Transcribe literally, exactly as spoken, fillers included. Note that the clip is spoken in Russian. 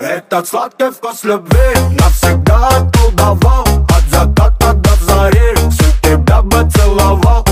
Этот сладкий вкус любви навсегда околдовал. От заката до зари всю тебя бы целовал.